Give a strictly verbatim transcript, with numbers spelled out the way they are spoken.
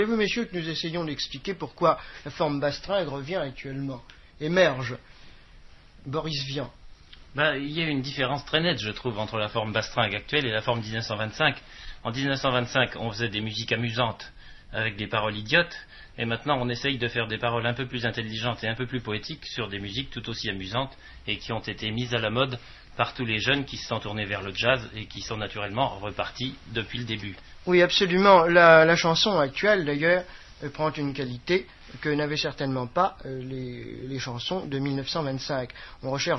Vous, messieurs, que nous essayons d'expliquer pourquoi la forme bastringue revient actuellement, émerge. Boris Vian. Ben, il y a une différence très nette, je trouve, entre la forme bastringue actuelle et la forme dix-neuf cent vingt-cinq. En dix-neuf cent vingt-cinq, on faisait des musiques amusantes avec des paroles idiotes, et maintenant on essaye de faire des paroles un peu plus intelligentes et un peu plus poétiques sur des musiques tout aussi amusantes et qui ont été mises à la mode par tous les jeunes qui se sont tournés vers le jazz et qui sont naturellement repartis depuis le début. Oui, absolument. La, la chanson actuelle, d'ailleurs, euh, prend une qualité que n'avaient certainement pas euh, les, les chansons de mille neuf cent vingt-cinq. On recherche